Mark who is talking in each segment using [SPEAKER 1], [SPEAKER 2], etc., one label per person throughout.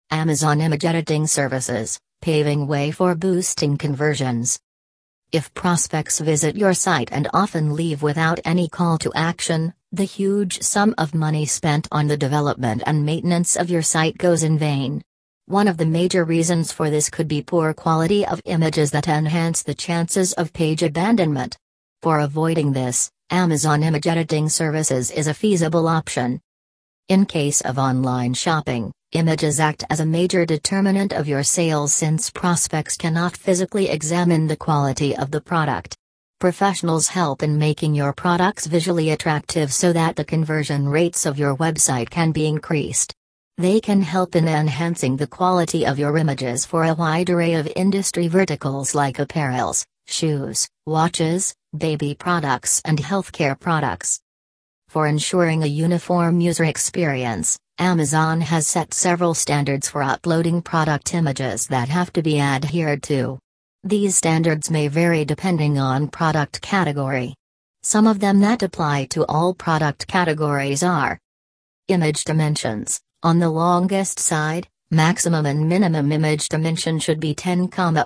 [SPEAKER 1] Amazon Image Editing Services, paving way for boosting conversions. If prospects visit your site and often leave without any call to action, the huge sum of money spent on the development and maintenance of your site goes in vain. One of the major reasons for this could be poor quality of images that enhance the chances of page abandonment. For avoiding this, Amazon Image Editing Services is a feasible option. In case of online shopping, images act as a major determinant of your sales since prospects cannot physically examine the quality of the product. Professionals help in making your products visually attractive so that the conversion rates of your website can be increased. They can help in enhancing the quality of your images for a wide array of industry verticals like apparels, shoes, watches, baby products, and healthcare products. For ensuring a uniform user experience, Amazon has set several standards for uploading product images that have to be adhered to. These standards may vary depending on product category. Some of them that apply to all product categories are: image dimensions. On the longest side, maximum and minimum image dimension should be 10,000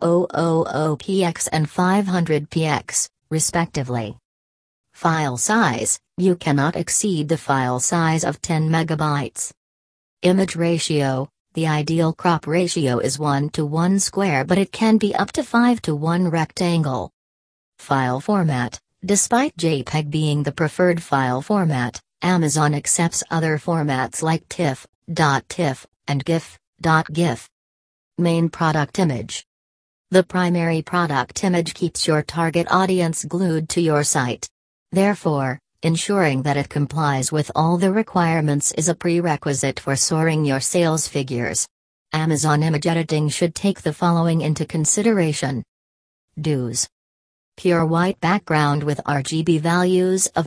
[SPEAKER 1] px and 500 px, respectively. File size, you cannot exceed the file size of 10 megabytes. Image ratio, the ideal crop ratio is 1:1 square, but it can be up to 5:1 rectangle. File format, despite JPEG being the preferred file format, Amazon accepts other formats like TIFF, .TIFF, and GIF. Main product image. The primary product image keeps your target audience glued to your site. Therefore, ensuring that it complies with all the requirements is a prerequisite for soaring your sales figures. Amazon Image Editing should take the following into consideration. Do's. Pure white background with RGB values of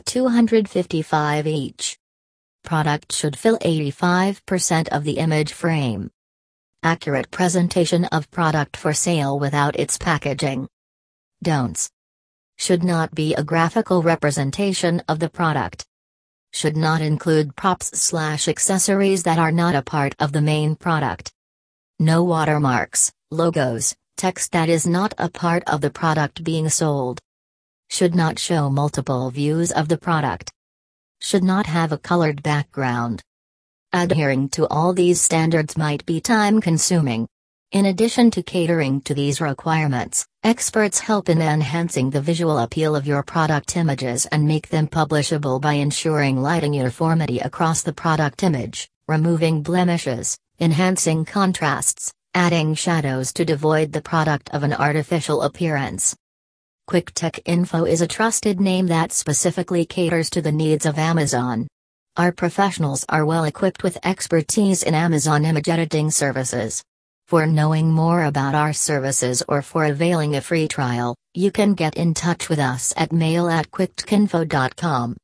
[SPEAKER 1] 255 each. Product should fill 85% of the image frame. Accurate presentation of product for sale without its packaging. Don'ts. Should not be a graphical representation of the product. Should not include props/accessories that are not a part of the main product. No watermarks, logos, text that is not a part of the product being sold. Should not show multiple views of the product. Should not have a colored background. Adhering to all these standards might be time-consuming. In addition to catering to these requirements, experts help in enhancing the visual appeal of your product images and make them publishable by ensuring lighting uniformity across the product image, removing blemishes, enhancing contrasts, adding shadows to devoid the product of an artificial appearance. QuickTech Info is a trusted name that specifically caters to the needs of Amazon. Our professionals are well equipped with expertise in Amazon Image Editing Services. For knowing more about our services or for availing a free trial, you can get in touch with us at mail@quicktechinfo.com.